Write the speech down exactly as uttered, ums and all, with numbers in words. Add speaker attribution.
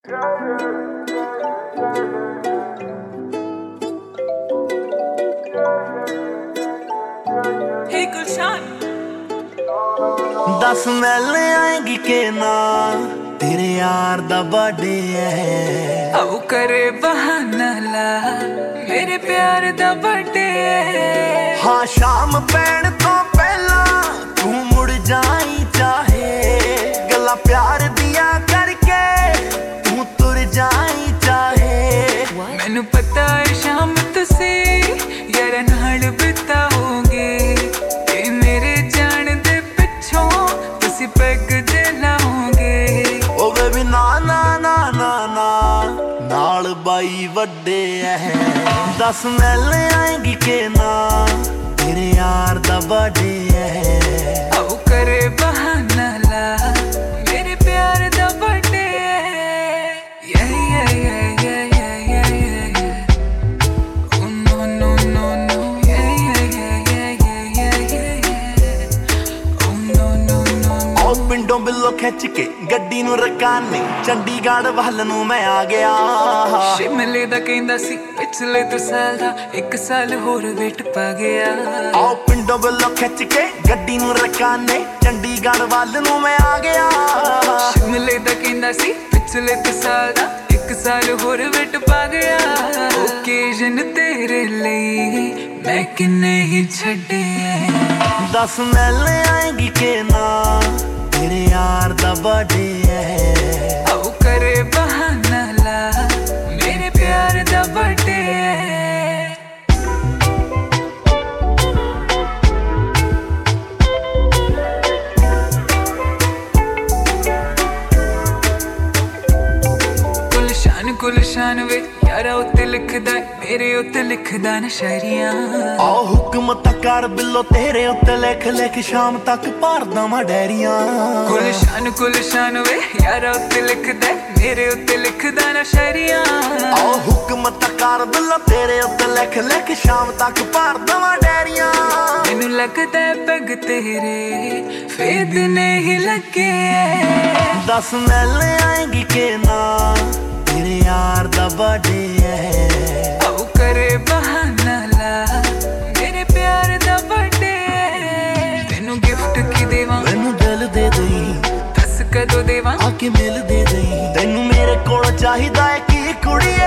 Speaker 1: दस मिल आएगी के ना तेरे यार दा बर्थडे है
Speaker 2: आओ करे बहाना ला मेरे प्यार दा बर्थडे है
Speaker 1: हाँ शाम पैण तो पहला तू मुड़ जाई चाहे गल्ला प्यार दिया करके तू तुर जाई चाहे
Speaker 2: मैनू पता है शाम तुसी यार नाल बिताओगे ते मेरे जान दे पिछों तुसी पैग जे लाओगे
Speaker 1: ओ बेबी ना ना ना ना ना नाल बाई वड्डे है दस मिल आएगी के ना तेरे यार दा बर्थडे है
Speaker 2: आओ करे बहाना ला मेरे प्यार दा बर्थडे है yeah yeah yeah yeah yeah yeah yeah oh no no no no yeah yeah yeah yeah yeah yeah yeah oh no no no
Speaker 1: ओ पिंडों बिल्लो खिंच के गड्डी नू रकाने चंडीगढ़ ਵੱਲ ਨੂੰ ਮੈਂ ਆ ਗਿਆ
Speaker 2: शिमले दा कहंदा सी पिछले तो साल दा एक साल होर वेट पा गया
Speaker 1: आओ पिंडों बिल्लो खिंच के गड्डी नू रकाने चंडीगढ़ ਵੱਲ ਨੂੰ ਮੈਂ ਆ ਗਿਆ
Speaker 2: शिमले दा कहंदा सी पिछले तो साल दा एक साल होर वेट पा गया ओकेजन तेरे ਲਈ मैं किन्ने ही छड्डे
Speaker 1: दस मिल आएगी के ना तेरे यार दा बर्थडे है
Speaker 2: आओ करे बहाना ला मेरे प्यार दा बर्थडे है गुलशान गुलशान वे यारा उत्ते लिखदा मेरे उत्ते लिखदा ना शायरियां
Speaker 1: आओ हुक्म तक कर बिल्लो तेरे उत्ते लिख लिख शाम तक भर दवां डायरियां
Speaker 2: गुलशान गुलशान वे यारा उत्ते लिखदा मेरे उत्ते लिखदा ना शायरियां
Speaker 1: आओ हुक्म तक कर बिल्लो तेरे उत्ते लिख लिख शाम तक भर दवां डायरियां
Speaker 2: मैनू लगदा पग तेरे फेद नहीं लगे
Speaker 1: दस मिल आएगी के ना तेरे यार दा बर्थडे है
Speaker 2: आओ करे बहाना ला मेरे प्यार दा बर्थडे है तेनू गिफ्ट की देवां
Speaker 1: मैनू दिल दे दई
Speaker 2: दस कदों देवां
Speaker 1: आके मिल दे दई तैनू मेरे कोल चाहिदा है की कुड़ी